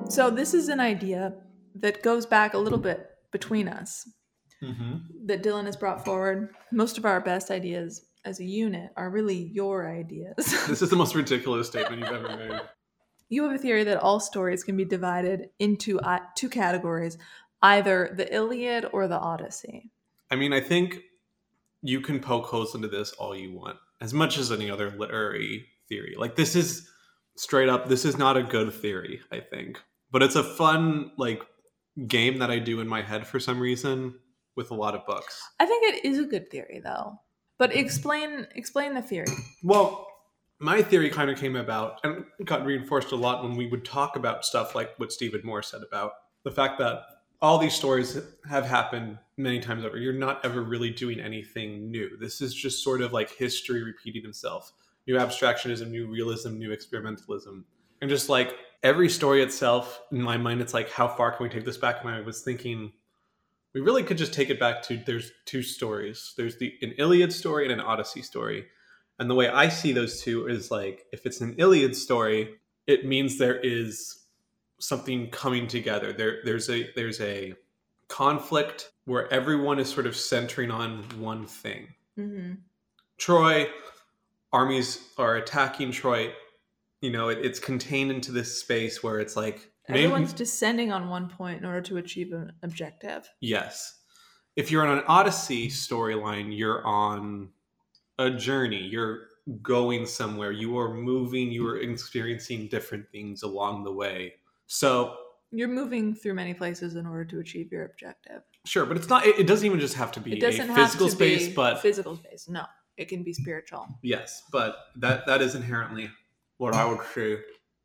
So this is an idea that goes back a little bit between us that Dylan has brought forward. Most of our best ideas as a unit are really your ideas. This is the most ridiculous statement you've ever made. You have a theory that all stories can be divided into two categories, either the Iliad or the Odyssey. I mean, I think you can poke holes into this all you want, as much as any other literary theory. Like, this is straight up, this is not a good theory, I think. But it's a fun, game that I do in my head for some reason with a lot of books. I think it is a good theory, though. But explain the theory. Well, my theory kind of came about and got reinforced a lot when we would talk about stuff like what Stephen Moore said about the fact that all these stories have happened many times over. You're not ever really doing anything new. This is just sort of like history repeating itself. New abstractionism, new realism, new experimentalism. And just like every story itself, in my mind, it's like, how far can we take this back? And I was thinking, we really could just take it back to, there's two stories. There's an Iliad story and an Odyssey story. And the way I see those two is like, if it's an Iliad story, it means there is something coming together. There's a conflict where everyone is sort of centering on one thing. Mm-hmm. Troy, armies are attacking Troy. It's contained into this space where it's like everyone's descending on one point in order to achieve an objective. Yes. If you're on an Odyssey storyline, you're on a journey. You're going somewhere. You are moving. You are experiencing different things along the way. So you're moving through many places in order to achieve your objective. Sure, but it's not. It doesn't even just have to be a physical space, but physical space. No, it can be spiritual. Yes, but that is inherently what I would say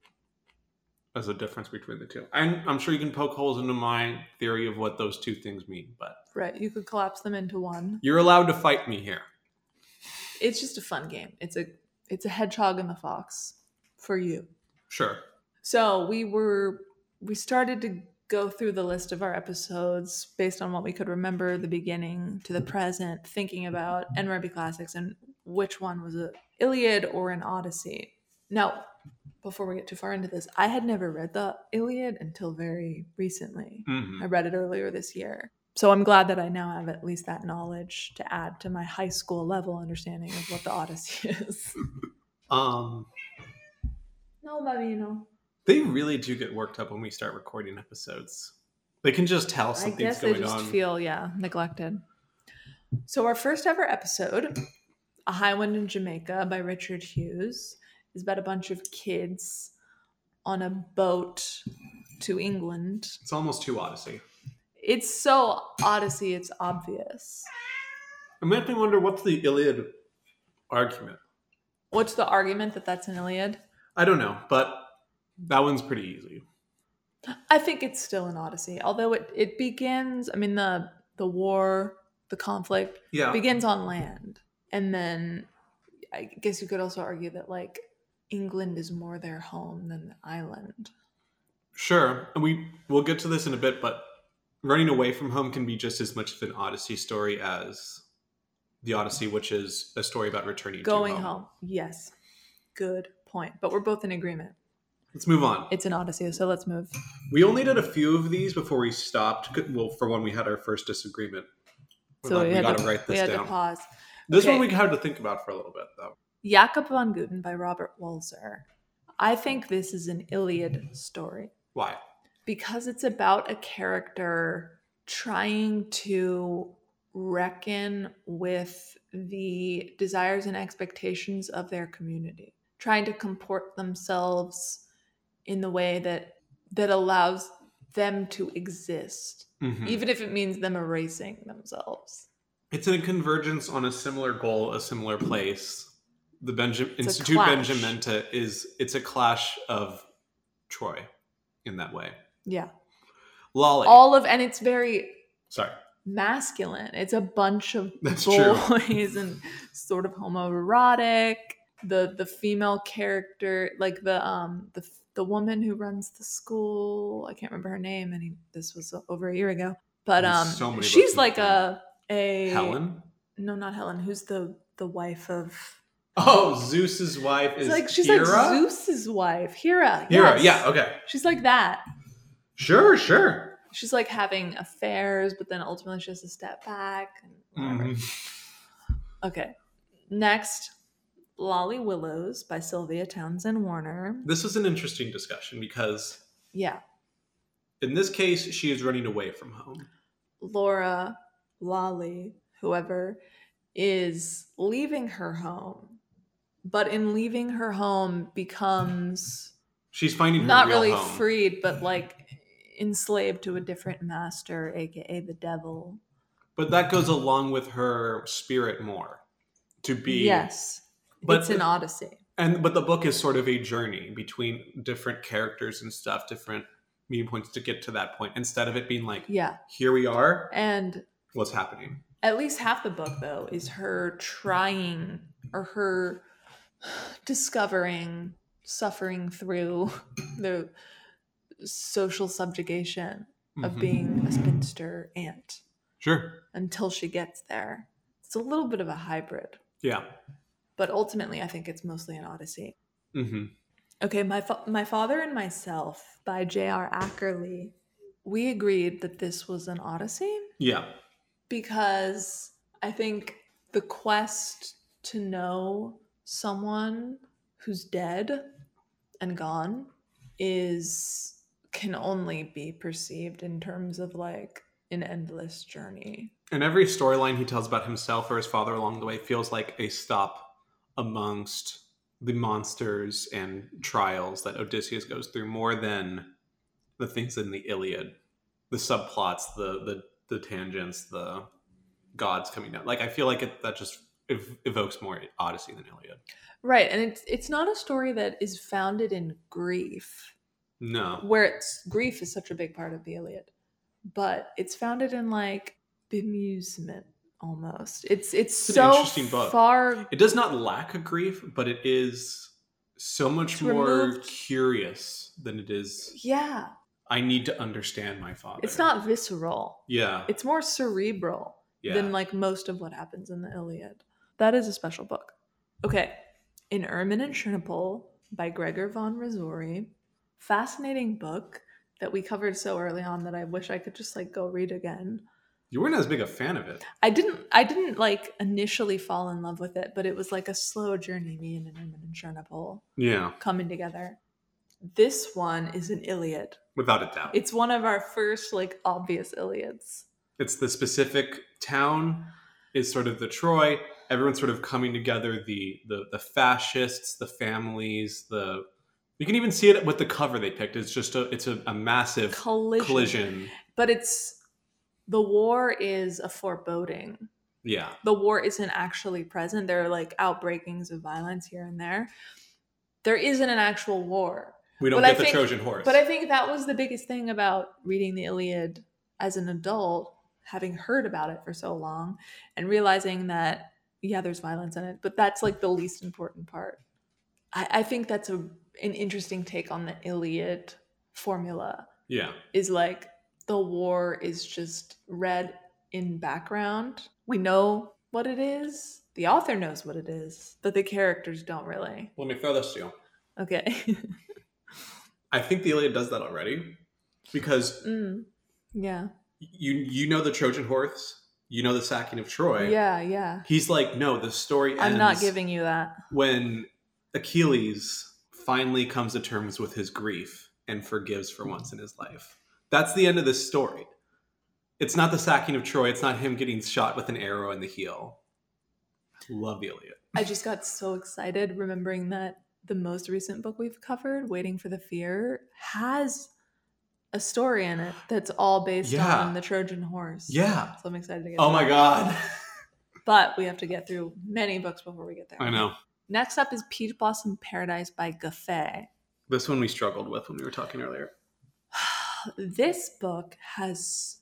as a difference between the two. I'm sure you can poke holes into my theory of what those two things mean, but right, you could collapse them into one. You're allowed to fight me here. It's just a fun game. It's a hedgehog and the fox for you. Sure. So we started to go through the list of our episodes based on what we could remember, the beginning to the present, thinking about NRB classics and which one was an Iliad or an Odyssey. Now, before we get too far into this, I had never read the Iliad until very recently. Mm-hmm. I read it earlier this year. So I'm glad that I now have at least that knowledge to add to my high school level understanding of what the Odyssey is. No, Bambino. They really do get worked up when we start recording episodes. They can just tell something's going on. I guess they just feel, neglected. So our first ever episode, A High Wind in Jamaica by Richard Hughes, is about a bunch of kids on a boat to England. It's almost too Odyssey. It's so Odyssey, it's obvious. It makes me wonder, what's the Iliad argument? What's the argument that that's an Iliad? I don't know, but that one's pretty easy. I think it's still an Odyssey, although it begins, the war, the conflict begins on land. And then I guess you could also argue that England is more their home than the island. Sure. And we'll get to this in a bit, but running away from home can be just as much of an Odyssey story as the Odyssey, which is a story about returning going to home. Yes. Good point. But we're both in agreement. Let's move on. It's an Odyssey, so let's move. We only did a few of these before we stopped. Well, for when we had our first disagreement. So we got to write this down. We had to pause. This one we had to think about for a little bit, though. Jakob von Guten by Robert Walser. I think this is an Iliad story. Why? Because it's about a character trying to reckon with the desires and expectations of their community, trying to comport themselves in the way that allows them to exist, even if it means them erasing themselves. It's a convergence on a similar goal, a similar place. The Institute Benjamenta it's a clash of Troy in that way. Yeah. Lolly. And it's very masculine. It's a bunch of boys and sort of homoerotic. The female character, the woman who runs the school, I can't remember her name, and this was over a year ago. But she's like a Helen? No, not Helen. Who's the wife of? Oh, Zeus's wife is she's Hera? like Zeus's wife, Hera. Hera, yes. Yeah, okay. She's like that. Sure. She's like having affairs, but then ultimately she has to step back and whatever. Okay. Next, Lolly Willows by Sylvia Townsend Warner. This was an interesting discussion because Yeah. in this case, she is running away from home. Laura, Lolly, whoever, is leaving her home, but in leaving her home becomes She's finding her not real really home. freed, but like enslaved to a different master, aka the devil. But that goes along with her spirit more to be. Yes, but it's an odyssey. But the book is sort of a journey between different characters and stuff, different meeting points to get to that point, instead of it being like, Yeah, here we are, and what's happening. At least half the book, though, is her trying or her discovering, suffering through the social subjugation of being a spinster aunt. Sure. Until she gets there. It's a little bit of a hybrid. Yeah. But ultimately, I think it's mostly an odyssey. Mm-hmm. Okay, My Father and Myself by J.R. Ackerley. We agreed that this was an odyssey. Yeah. Because I think the quest to know someone who's dead and gone can only be perceived in terms of like an endless journey. And every storyline he tells about himself or his father along the way feels like a stop amongst the monsters and trials that Odysseus goes through, more than the things in the Iliad, the subplots, the tangents, the gods coming down. Like I feel like that just evokes more Odyssey than Iliad. Right, and it's not a story that is founded in grief. No. Where grief is such a big part of the Iliad. But it's founded in like bemusement almost. It's so an interesting book. Far. It does not lack a grief, but it is so much more curious than it is. Yeah. I need to understand my father. It's not visceral. Yeah. It's more cerebral than like most of what happens in the Iliad. That is a special book. Okay. In Ermine and Chernobyl by Gregor von Razori. Fascinating book that we covered so early on that I wish I could just like go read again. You weren't as big a fan of it. I didn't like initially fall in love with it, but it was like a slow journey, me and Ermine and Chernobyl. Yeah. Coming together. This one is an Iliad. Without a doubt. It's one of our first like obvious Iliads. It's the specific town is sort of the Troy. Everyone's sort of coming together, the fascists, the families, you can even see it with the cover they picked. It's just a massive collision. But the war is a foreboding. Yeah. The war isn't actually present. There are like outbreakings of violence here and there. There isn't an actual war. We don't get the Trojan horse. But I think that was the biggest thing about reading the Iliad as an adult, having heard about it for so long and realizing that, yeah, there's violence in it, but that's like the least important part. I think that's an interesting take on the Iliad formula. Yeah. Is like the war is just read in background. We know what it is. The author knows what it is, but the characters don't really. Let me throw this to you. Okay. I think the Iliad does that already because yeah. You know the Trojan horse. You know the sacking of Troy. Yeah. He's like, no, the story ends. I'm not giving you that. When Achilles finally comes to terms with his grief and forgives for once in his life. That's the end of this story. It's not the sacking of Troy. It's not him getting shot with an arrow in the heel. I love the Iliad. I just got so excited remembering that the most recent book we've covered, Waiting for the Fear, has a story in it that's all based on the Trojan horse. Yeah. So I'm excited to get Oh my God. But we have to get through many books before we get there. I know. Next up is Peach Blossom Paradise by Gaffey. This one we struggled with when we were talking earlier. This book has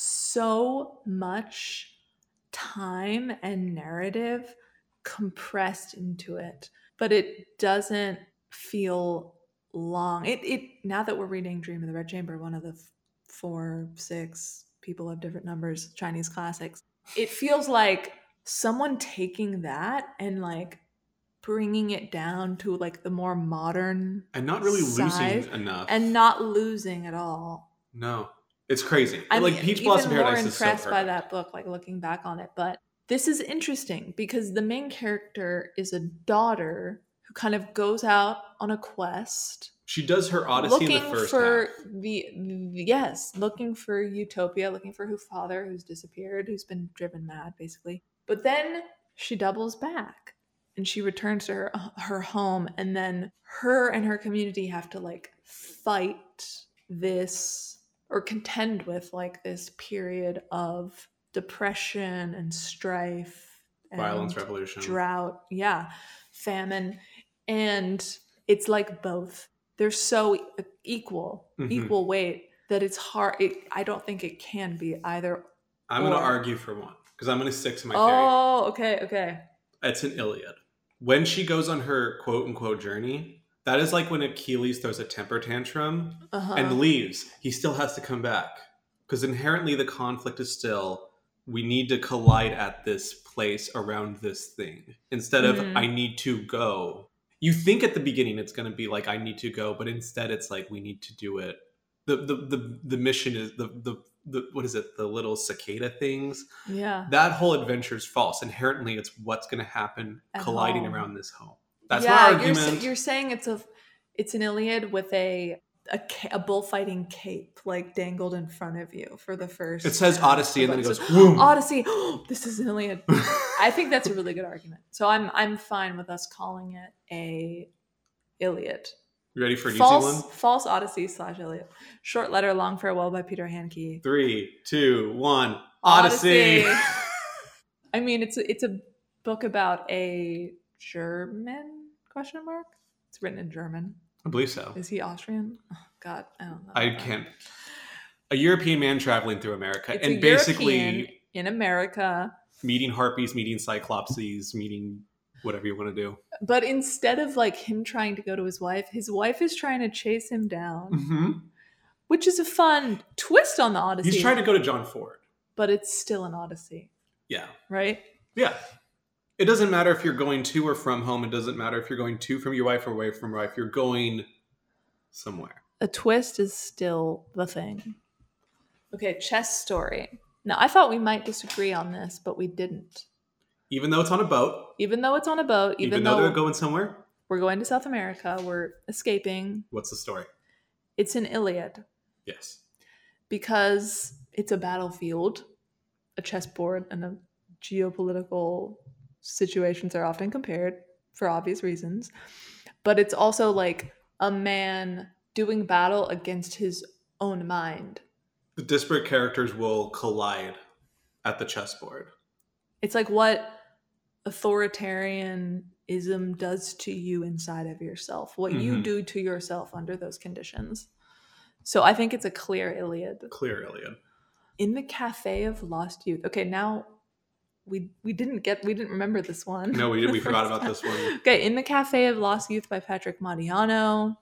so much time and narrative compressed into it, but it doesn't feel long. It now that we're reading Dream of the Red Chamber, one of the 4, 6 people have different numbers, Chinese classics, it feels like someone taking that and like bringing it down to like the more modern and not really side, losing enough and not losing at all. No. It's crazy. I'm like Peach Blossom even more Paradise is so impressed by perfect. that book, like looking back on it. But this is interesting because the main character is a daughter who kind of goes out on a quest. She does her Odyssey in the first half. Looking for utopia, looking for her father who's disappeared, who's been driven mad, basically. But then she doubles back and she returns to her home, and then her and her community have to like fight this or contend with like this period of depression and strife and Violence, revolution. drought, famine, and it's like both. They're so equal weight that it's hard. I don't think it can be either. I'm going to argue for one because I'm going to stick to my theory. Oh, okay. It's an Iliad. When she goes on her quote-unquote journey, that is like when Achilles throws a temper tantrum and leaves. He still has to come back because inherently the conflict is still, we need to collide at this place around this thing instead of I need to go. You think at the beginning it's going to be like I need to go, but instead it's like we need to do it. The mission is the what is it? The little cicada things. Yeah. That whole adventure is false. Inherently, it's what's going to happen At colliding home. around this home. That's my argument. You're saying it's an Iliad with a bullfighting cape like dangled in front of you for the first. It says Odyssey and then it goes boom. Odyssey. This is an Iliad. I think that's a really good argument. So I'm fine with us calling it a Iliad. You ready for an easy one? False Odyssey / Iliad. Short Letter, Long Farewell by Peter Handke. 3, 2, 1. Odyssey. I mean, it's a book about a German ? It's written in German. I believe so. Is he Austrian? Oh, God, I don't know. I can't. A European man traveling through America It's and a basically European in America, meeting harpies, meeting cyclopses, meeting whatever you want to do. but instead of like him trying to go to his wife is trying to chase him down, which is a fun twist on the Odyssey. He's trying to go to John Ford, but it's still an Odyssey. Yeah. Right? Yeah. It doesn't matter if you're going to or from home. It doesn't matter if you're going to from your wife or away from your wife. You're going somewhere. A twist is still the thing. Okay, chess story. Now, I thought we might disagree on this, but we didn't. Even though it's on a boat. Even though they're going somewhere. We're going to South America. We're escaping. What's the story? It's an Iliad. Yes. Because it's a battlefield, a chessboard, and the geopolitical situations are often compared for obvious reasons. But it's also like a man doing battle against his own mind. The disparate characters will collide at the chessboard. It's like what authoritarianism does to you inside of yourself, what you do to yourself under those conditions. So I think it's a clear Iliad. Clear Iliad. In the Cafe of Lost Youth. Okay, now we didn't remember this one. No, we didn't. We forgot about this one. Okay, In the Cafe of Lost Youth by Patrick Modiano.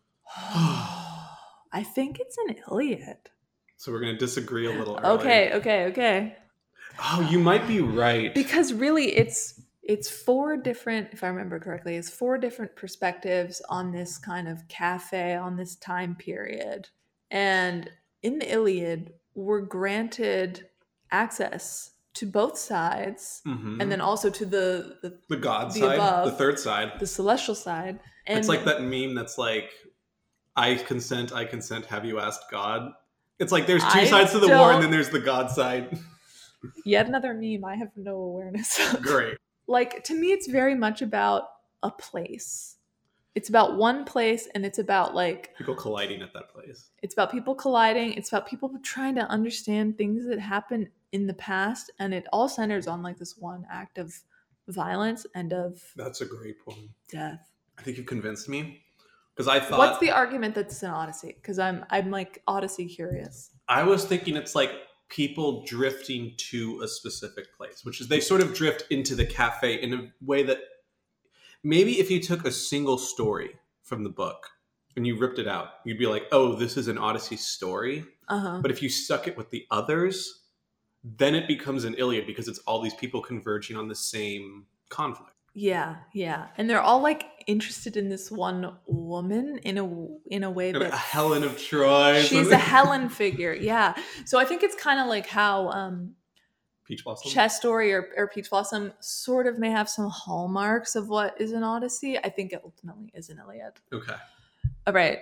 I think it's an Iliad. So we're going to disagree a little early. Okay. Oh, you might be right. Because really it's four different, if I remember correctly, it's four different perspectives on this kind of cafe, on this time period. And in the Iliad, we're granted access to both sides, and then also to the God side, above, the third side, the celestial side. And it's like that meme that's like, I consent, have you asked God? It's like there's two sides to the war, and then there's the God side. Yet another meme I have no awareness of. Great. Like, to me, it's very much about a place. It's about one place, and it's about like people colliding at that place. It's about people colliding. It's about people trying to understand things that happened in the past, and it all centers on like this one act of violence and of That's a great point. Death. I think you convinced me because I thought. What's the argument that it's an Odyssey? Because I'm like Odyssey curious. I was thinking it's like people drifting to a specific place, which is they sort of drift into the cafe in a way that. Maybe if you took a single story from the book and you ripped it out, you'd be like, oh, this is an Odyssey story. But if you stuck it with the others, then it becomes an Iliad because it's all these people converging on the same conflict. Yeah, yeah. And they're all like interested in this one woman in a way And that a Helen of Troy. she's a Helen figure. Yeah. So I think it's kind of like how Peach Blossom. Chess Story or Peach Blossom sort of may have some hallmarks of what is an Odyssey. I think it ultimately is an Iliad. Okay. All right.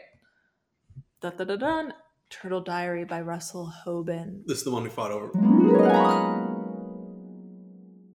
Dun, dun, dun, dun. Turtle Diary by Russell Hoban. This is the one we fought over.